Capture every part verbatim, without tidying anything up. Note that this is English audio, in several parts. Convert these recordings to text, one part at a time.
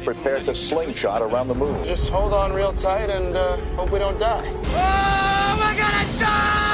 prepared to slingshot around the moon. Just hold on real tight and uh, hope we don't die. Oh, we're gonna die!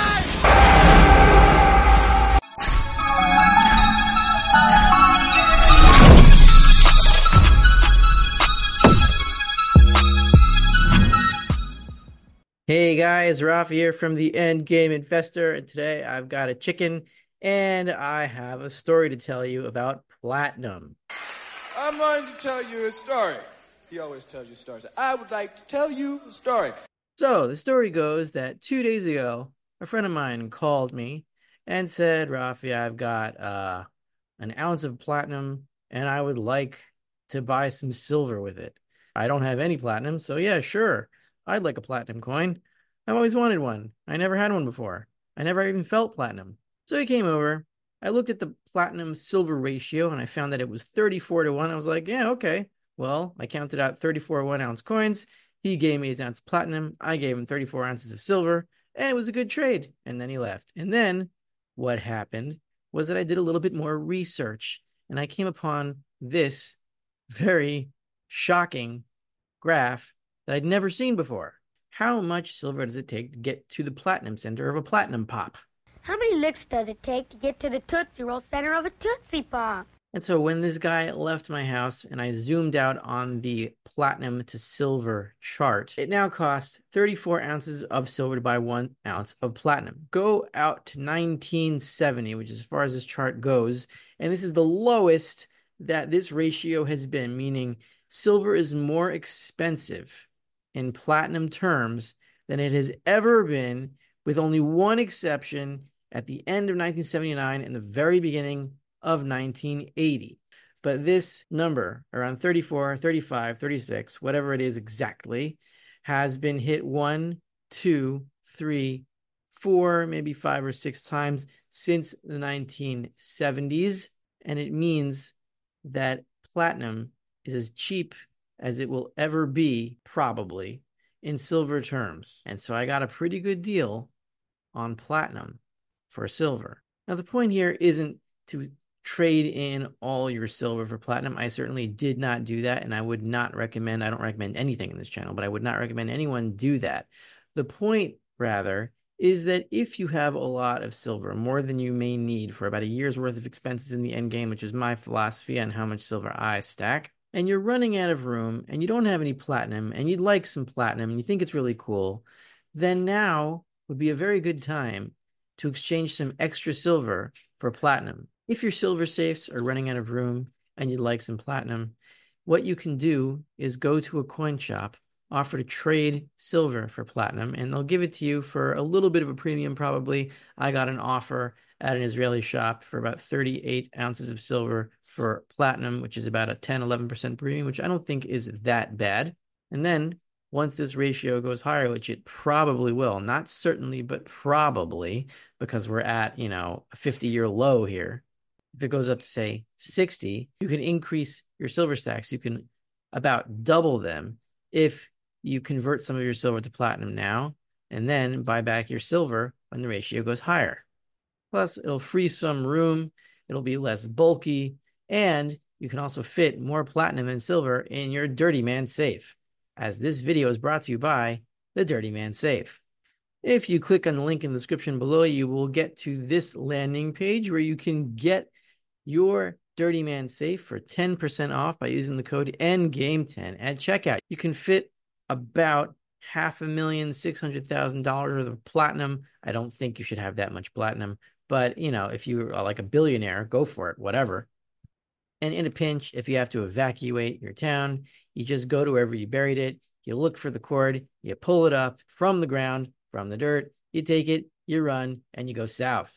Hey guys, Rafa here from the Endgame Investor, and today I've got a chicken and I have a story to tell you about platinum. I'm going to tell you a story. He always tells you stories. I would like to tell you a story. So the story goes that two days ago, a friend of mine called me and said, Rafi, I've got uh, an ounce of platinum and I would like to buy some silver with it. I don't have any platinum, so yeah, sure. I'd like a platinum coin. I've always wanted one. I never had one before. I never even felt platinum. So he came over. I looked at the platinum silver ratio and I found that it was thirty-four to one. I was like, yeah, okay. Well, I counted out thirty-four one ounce coins. He gave me his ounce of platinum. I gave him thirty-four ounces of silver, and it was a good trade. And then he left. And then what happened was that I did a little bit more research and I came upon this very shocking graph that I'd never seen before. How much silver does it take to get to the platinum center of a platinum pop? How many licks does it take to get to the Tootsie Roll center of a Tootsie Pop? And so when this guy left my house and I zoomed out on the platinum to silver chart, it now costs thirty-four ounces of silver to buy one ounce of platinum. Go out to nineteen seventy, which is as far as this chart goes, and this is the lowest that this ratio has been, meaning silver is more expensive in platinum terms than it has ever been, with only one exception at the end of nineteen seventy-nine and the very beginning of nineteen eighty. But this number, around thirty-four, thirty-five, thirty-six, whatever it is exactly, has been hit one, two, three, four, maybe five or six times since the nineteen seventies. And it means that platinum is as cheap as it will ever be, probably, in silver terms. And so I got a pretty good deal on platinum for silver. Now, the point here isn't to trade in all your silver for platinum. I certainly did not do that, and I would not recommend, I don't recommend anything in this channel, but I would not recommend anyone do that. The point, rather, is that if you have a lot of silver, more than you may need for about a year's worth of expenses in the end game, which is my philosophy on how much silver I stack, and you're running out of room and you don't have any platinum and you'd like some platinum and you think it's really cool, then now would be a very good time to exchange some extra silver for platinum. If your silver safes are running out of room and you'd like some platinum, what you can do is go to a coin shop, offer to trade silver for platinum, and they'll give it to you for a little bit of a premium probably. I got an offer at an Israeli shop for about thirty-eight ounces of silver for platinum, which is about a ten, eleven percent premium, which I don't think is that bad. And then once this ratio goes higher, which it probably will, not certainly, but probably, because we're at, you know, a fifty-year low here. If it goes up to, say, sixty, you can increase your silver stacks. You can about double them if you convert some of your silver to platinum now, and then buy back your silver when the ratio goes higher. Plus, it'll free some room, it'll be less bulky, and you can also fit more platinum and silver in your Dirty Man safe, as this video is brought to you by the Dirty Man Safe. If you click on the link in the description below, you will get to this landing page where you can get your Dirty Man Safe for ten percent off by using the code N Game ten at checkout. You can fit about half a million, six hundred thousand dollars worth of platinum. I don't think you should have that much platinum, but you know, if you are like a billionaire, go for it, whatever. And in a pinch, if you have to evacuate your town, you just go to wherever you buried it, you look for the cord, you pull it up from the ground, from the dirt, you take it, you run, and you go south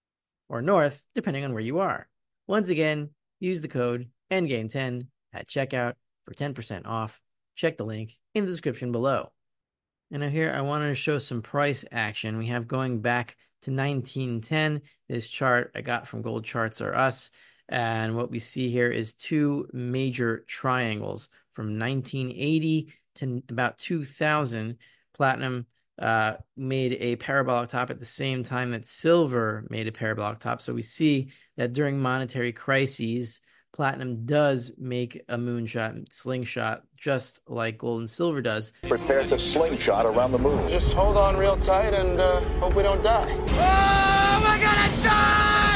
or north, depending on where you are. Once again, use the code N Game ten at checkout for ten percent off. Check the link in the description below. And now here I wanted to show some price action. We have going back to nineteen ten. This chart I got from Gold Charts R Us. And what we see here is two major triangles from nineteen eighty to about two thousand. Platinum uh, made a parabolic top at the same time that silver made a parabolic top. So we see that during monetary crises, platinum does make a moonshot, slingshot, just like gold and silver does. Prepare to slingshot around the moon. Just hold on real tight and uh, hope we don't die. Oh, we're gonna die!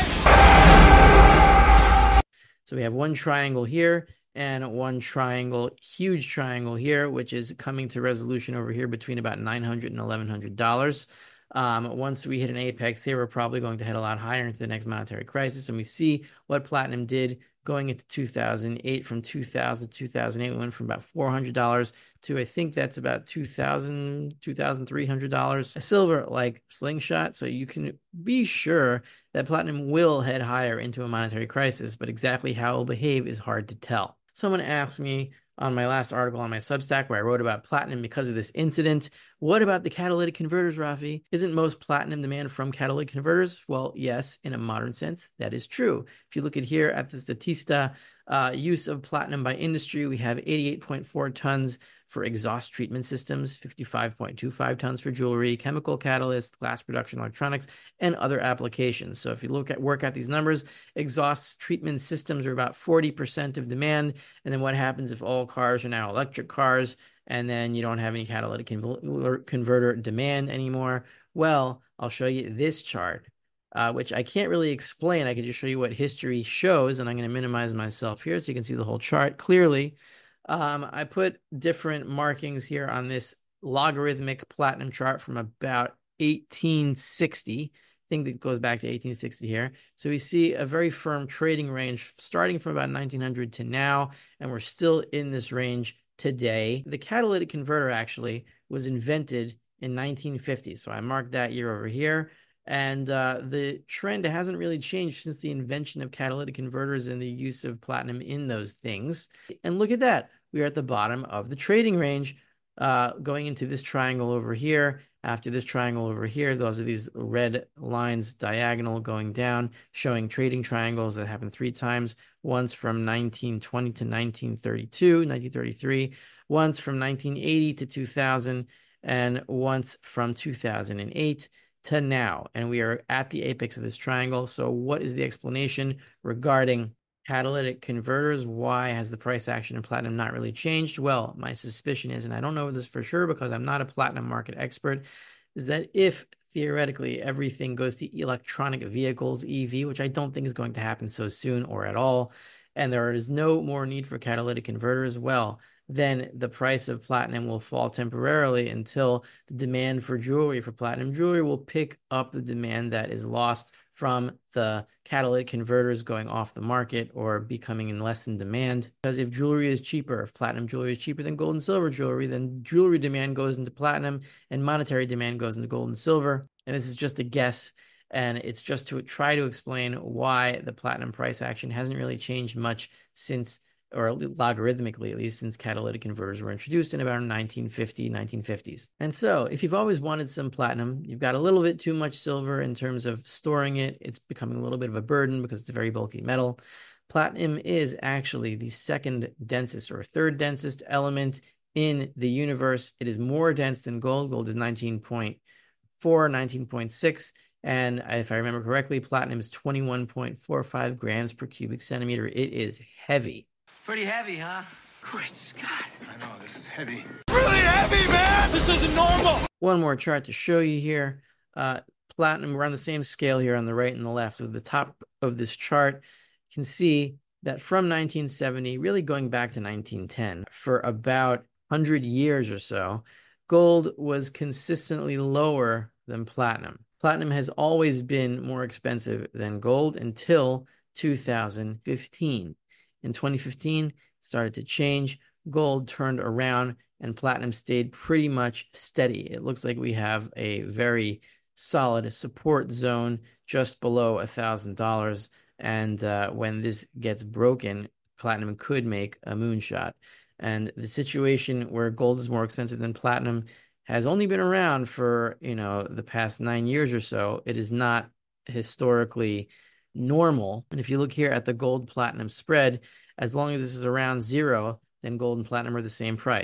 So we have one triangle here and one triangle, huge triangle here, which is coming to resolution over here between about nine hundred dollars and eleven hundred dollars. Um, once we hit an apex here, we're probably going to head a lot higher into the next monetary crisis. And we see what platinum did going into two thousand eight. From two thousand to two thousand eight, we went from about four hundred dollars to, I think that's about two thousand dollars, two thousand three hundred dollars. A silver like slingshot. So you can be sure that platinum will head higher into a monetary crisis, but exactly how it will behave is hard to tell. Someone asked me on my last article on my Substack where I wrote about platinum because of this incident, what about the catalytic converters, Rafi? Isn't most platinum demand from catalytic converters? Well, yes, in a modern sense, that is true. If you look at here at the Statista uh, use of platinum by industry, we have eighty-eight point four tons for exhaust treatment systems, fifty-five point two five tons for jewelry, chemical catalyst, glass production, electronics, and other applications. So if you look at work at these numbers, exhaust treatment systems are about forty percent of demand. And then what happens if all cars are now electric cars and then you don't have any catalytic conv- converter demand anymore? Well, I'll show you this chart, uh, which I can't really explain. I can just show you what history shows, and I'm going to minimize myself here so you can see the whole chart clearly. Um, I put different markings here on this logarithmic platinum chart from about eighteen sixty. I think that goes back to eighteen sixty here. So we see a very firm trading range starting from about nineteen hundred to now, and we're still in this range today. The catalytic converter actually was invented in nineteen fifty. So I marked that year over here. And uh, the trend hasn't really changed since the invention of catalytic converters and the use of platinum in those things. And look at that. We are at the bottom of the trading range, uh, going into this triangle over here. After this triangle over here, those are these red lines diagonal going down, showing trading triangles that happen three times. Once from nineteen twenty to nineteen thirty-two, nineteen thirty-three, once from nineteen eighty to two thousand, and once from two thousand eight to now. And we are at the apex of this triangle. So what is the explanation regarding catalytic converters? Why has the price action in platinum not really changed? Well, my suspicion is, and I don't know this for sure because I'm not a platinum market expert, is that if theoretically everything goes to electronic vehicles, E V, which I don't think is going to happen so soon or at all, and there is no more need for catalytic converters, well, then the price of platinum will fall temporarily until the demand for jewelry, for platinum jewelry, will pick up the demand that is lost from the catalytic converters going off the market or becoming in less in demand. Because if jewelry is cheaper, if platinum jewelry is cheaper than gold and silver jewelry, then jewelry demand goes into platinum and monetary demand goes into gold and silver. And this is just a guess. And it's just to try to explain why the platinum price action hasn't really changed much since, or logarithmically at least, since catalytic converters were introduced in about nineteen fifty, nineteen fifties. And so if you've always wanted some platinum, you've got a little bit too much silver in terms of storing it, it's becoming a little bit of a burden because it's a very bulky metal. Platinum is actually the second densest or third densest element in the universe. It is more dense than gold. Gold is nineteen point four, nineteen point six. And if I remember correctly, platinum is twenty-one point four five grams per cubic centimeter. It is heavy. Pretty heavy, huh? Great Scott. I know, this is heavy. Really heavy, man! This isn't normal! One more chart to show you here. Uh, platinum, we're on the same scale here on the right and the left. At the top of this chart, you can see that from nineteen seventy, really going back to nineteen ten, for about one hundred years or so, gold was consistently lower than platinum. Platinum has always been more expensive than gold until two thousand fifteen. In twenty fifteen, it started to change. Gold turned around and platinum stayed pretty much steady. It looks like we have a very solid support zone just below one thousand dollars. And uh, when this gets broken, platinum could make a moonshot. And the situation where gold is more expensive than platinum has only been around for, you know, the past nine years or so. It is not historically normal. And if you look here at the gold platinum spread, as long as this is around zero, then gold and platinum are the same price.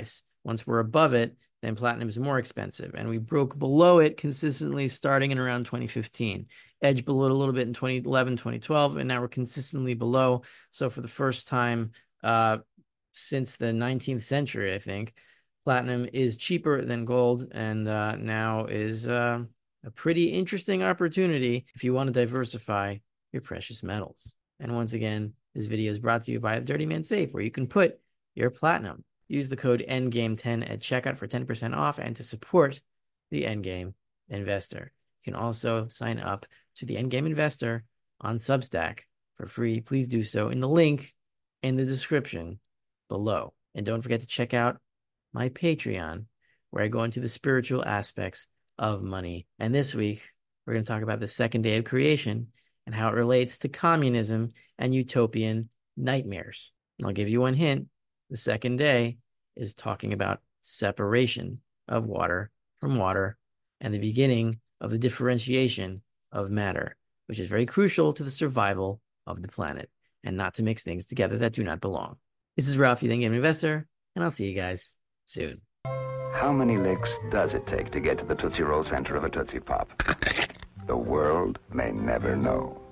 Once we're above it, then platinum is more expensive. And we broke below it consistently starting in around twenty fifteen. Edged below it a little bit in twenty eleven, twenty twelve, and now we're consistently below. So for the first time uh, since the nineteenth century, I think, platinum is cheaper than gold, and uh, now is uh, a pretty interesting opportunity if you want to diversify your precious metals. And once again, this video is brought to you by the Dirty Man Safe, where you can put your platinum. Use the code N Game ten at checkout for ten percent off and to support the Endgame Investor. You can also sign up to the Endgame Investor on Substack for free. Please do so in the link in the description below. And don't forget to check out my Patreon, where I go into the spiritual aspects of money. And this week, we're going to talk about the second day of creation and how it relates to communism and utopian nightmares. And I'll give you one hint. The second day is talking about separation of water from water and the beginning of the differentiation of matter, which is very crucial to the survival of the planet, and not to mix things together that do not belong. This is Ralph, the Endgame Investor, and I'll see you guys soon. How many licks does it take to get to the Tootsie Roll center of a Tootsie Pop? The world may never know.